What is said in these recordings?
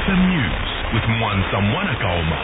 FM News with Mwansa Mwanakaoma.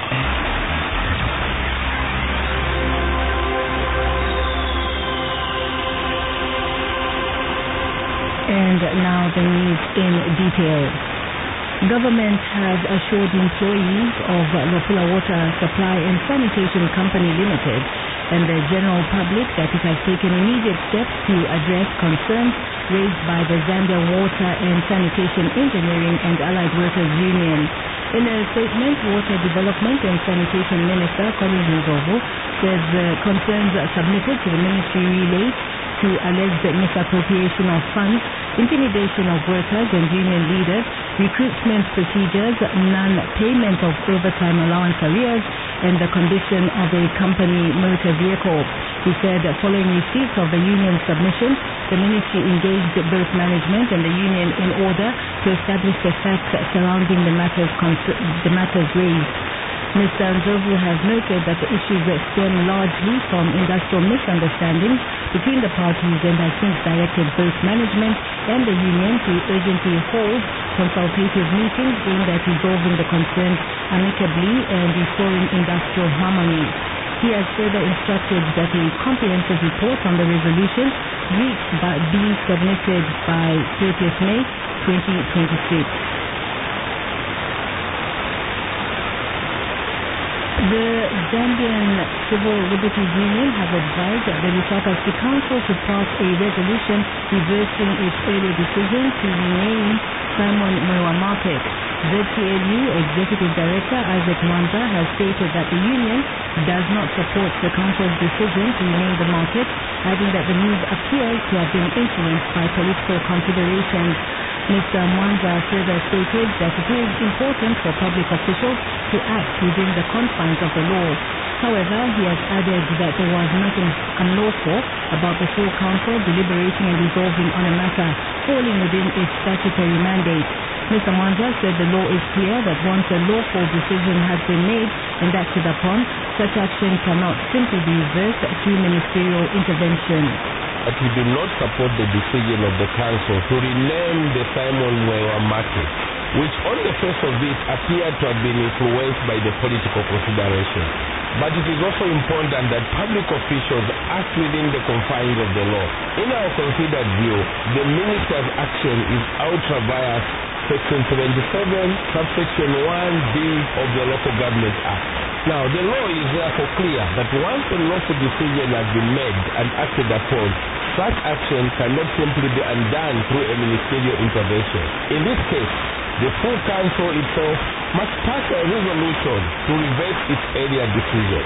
And now the news in detail. Government has assured employees of Wapula Water Supply and Sanitation Company Limited and the general public that it has taken immediate steps to address concerns raised by the Zambia Water and Sanitation Engineering and Allied Workers Union. In a statement, Water Development and Sanitation Minister Collins Nzovu says the concerns submitted to the ministry relate to alleged misappropriation of funds, intimidation of workers and union leaders, recruitment procedures, non-payment of overtime allowance arrears, and the condition of a company motor vehicle. He said following receipt of the union submission, the ministry engaged both management and the union in order to establish the facts surrounding the matters raised. Mr. Nzovu has noted that the issues stem largely from industrial misunderstandings between the parties and has since directed both management and the union to urgently hold consultative meetings aimed at resolving the concerns amicably and restoring industrial harmony. He has further instructed that a comprehensive report on the resolution be submitted by 30th May 2026. The Zambian Civil Liberties Union has advised the Lusaka City Council to pass a resolution reversing its earlier decision to rename Simon Mwewa Market. ZCLU Executive Director Isaac Mwanza has stated that the union does not support the council's decision to rename the market, adding that the move appears to have been influenced by political considerations. Mr. Mwanza further stated that it is important for public officials to act within the confines of the law. However, he has added that there was nothing unlawful about the full council deliberating and resolving on a matter falling within its statutory mandate. Mr. Mwanza said the law is clear that once a lawful decision has been made and acted upon, such action cannot simply be reversed through ministerial intervention. That we do not support the decision of the council to rename the Simon Mwewa Market, which on the face of it appeared to have been influenced by the political consideration. But it is also important that public officials act within the confines of the law. In our considered view, the minister's action is ultra vires Section 77, subsection 1B of the Local Government Act. Now, the law is therefore clear that once a lawful decision has been made and acted upon, such action cannot simply be undone through a ministerial intervention. In this case, the full council itself must pass a resolution to reverse its earlier decision.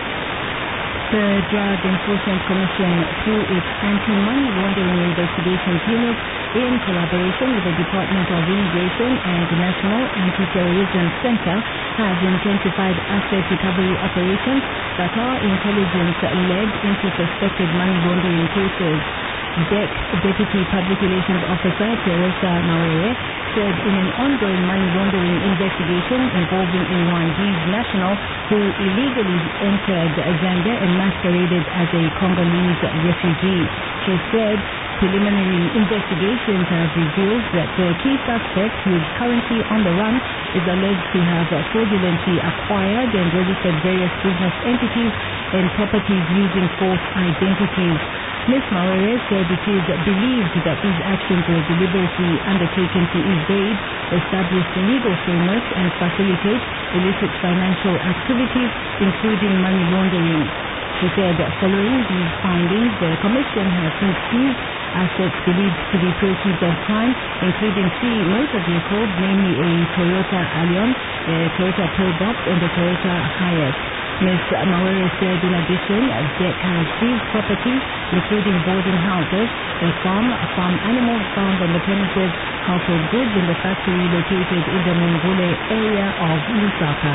The Drug Enforcement Commission, through its Anti-Money Laundering Investigations Unit, in collaboration with the Department of Immigration and the National Anti-Terrorism Center, has intensified asset recovery operations that are intelligence-led into suspected money laundering cases. DEC Deputy Public Relations Officer Teresa Mawere said in an ongoing money laundering investigation involving a Rwandese national who illegally entered Zambia and masqueraded as a Congolese refugee. She said preliminary investigations have revealed that the key suspect, who is currently on the run, is alleged to have fraudulently acquired and registered various business entities and properties using false identities. Ms. Mawere said it is believed that these actions were deliberately undertaken to evade established legal frameworks and facilitate illicit financial activities, including money laundering. She said following these findings, the Commission has since seized assets believed to be proceeds of crime, including 3 motor vehicles, namely a Toyota Allion, a Toyota Probox, and a Toyota Hiace. Ms. Mawere said in addition, DEC has seized properties including boarding houses, a farm animals found on the premises, household goods in the factory located in the Mungule area of Lusaka.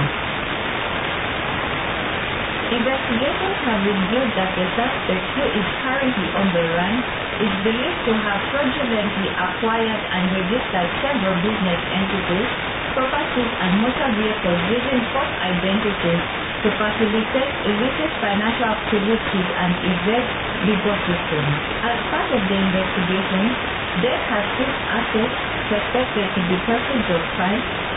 Investigations have revealed that the suspect, who is currently on the run, is believed to have fraudulently acquired and registered several business entities, properties and motor vehicles using false identities to facilitate illicit financial activities and evade legal systems. As part of the investigation, DEC has seized assets suspected to be proceeds of crime,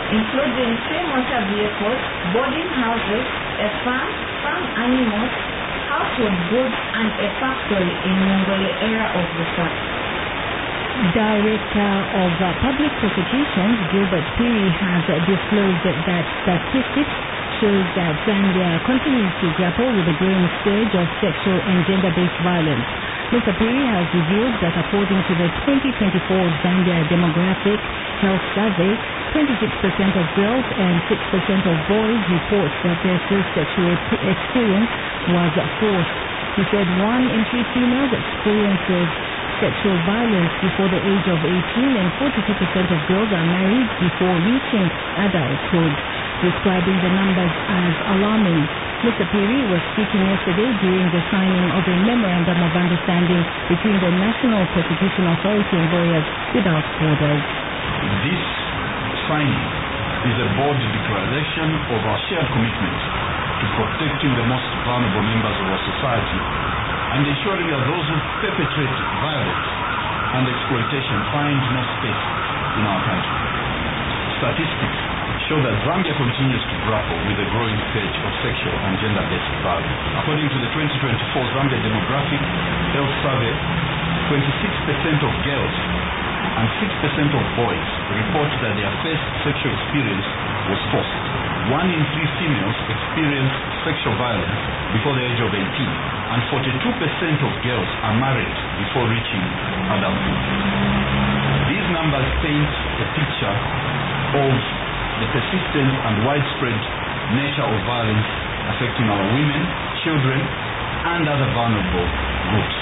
including 3 motor vehicles, boarding houses, a farm, farm animals, household goods, and a factory in Mongole area of research. Director of Public Prosecutions, Gilbert Piri, has disclosed that statistics shows that Zambia continues to grapple with the growing scourge of sexual and gender-based violence. Mr. Piri has revealed that according to the 2024 Zambia Demographic Health Survey, 26% of girls and 6% of boys report that their first sexual experience was forced. He said 1 in 3 females experiences sexual violence before the age of 18 and 42% of girls are married before reaching adulthood, describing the numbers as alarming. Mr. Piri was speaking yesterday during the signing of a memorandum of understanding between the National Prosecution Authority and Lawyers Without Borders. This signing is a bold declaration of our shared commitment to protecting the most vulnerable members of our society and ensuring that those who perpetrate violence and exploitation find no space in our country. Statistics show that Zambia continues to grapple with the growing scourge of sexual and gender-based violence. According to the 2024 Zambia Demographic Health Survey, 26% of girls and 6% of boys report that their first sexual experience was forced. 1 in 3 females experience sexual violence before the age of 18, and 42% of girls are married before reaching adulthood. These numbers paint a picture of the persistent and widespread nature of violence affecting our women, children, and other vulnerable groups.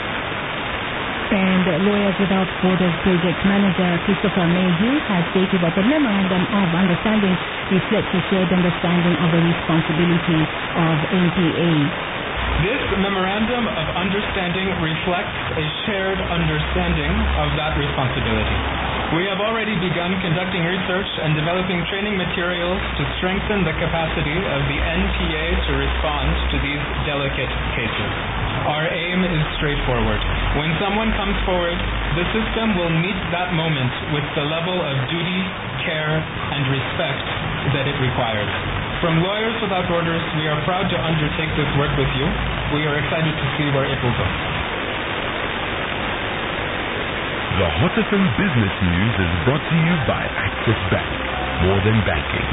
And Lawyers Without Borders Project Manager Christopher Mayhew has stated that the Memorandum of Understanding reflects a shared understanding of the responsibility of NPA. This Memorandum of Understanding reflects a shared understanding of that responsibility. We have already begun conducting research and developing training materials to strengthen the capacity of the NPA to respond to these delicate cases. Our aim is straightforward. When someone comes forward, the system will meet that moment with the level of duty, care, and respect that it requires. From Lawyers Without Borders, we are proud to undertake this work with you. We are excited to see where it will go. The hottest in business news is brought to you by Access Bank. More than banking.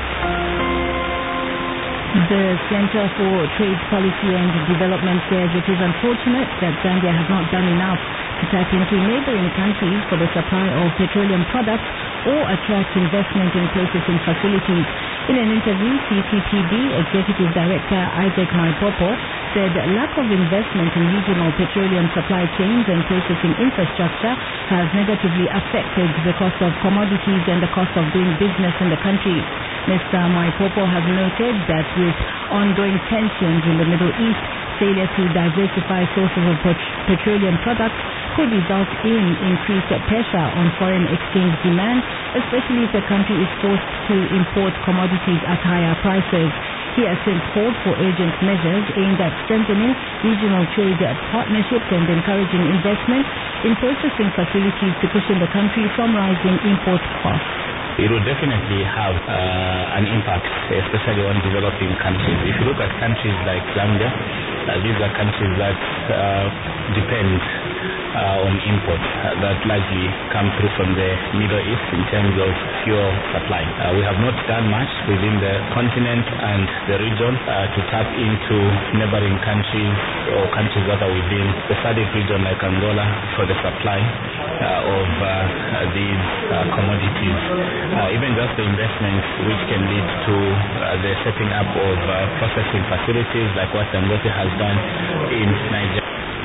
The Center for Trade Policy and Development says it is unfortunate that Zambia has not done enough to tap into neighboring countries for the supply of petroleum products or attract investment in processing facilities. In an interview, CTPD Executive Director Isaac Maipopo said lack of investment in regional petroleum supply chains and processing infrastructure has negatively affected the cost of commodities and the cost of doing business in the country. Mr. Maipopo has noted that with ongoing tensions in the Middle East, failure to diversify sources of petroleum products could result in increased pressure on foreign exchange demand, especially if the country is forced to import commodities at higher prices. He has since called for urgent measures aimed at strengthening regional trade partnerships and encouraging investment in processing facilities to cushion the country from rising import costs. It will definitely have an impact, especially on developing countries. If you look at countries like Zambia, these are countries that depend on imports that largely come through from the Middle East in terms of fuel supply. We have not done much within the continent and the region to tap into neighboring countries or countries that are within the SADC region like Angola for the supply of these commodities. Even just the investments which can lead to the setting up of processing facilities like what Dangote has done in Nigeria.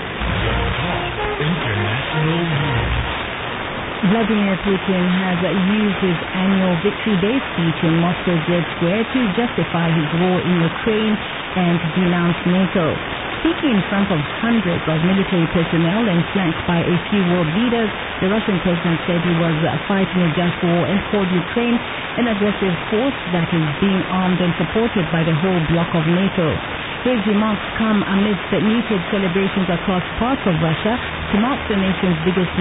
International News. Vladimir Putin has used his annual Victory Day speech in Moscow's Red Square to justify his war in Ukraine and denounce NATO. Speaking in front of hundreds of military personnel and flanked by a few world leaders, the Russian president said he was fighting a just war and called Ukraine an aggressive force that is being armed and supported by the whole bloc of NATO. His remarks come amidst muted celebrations across parts of Russia to mark the nation's biggest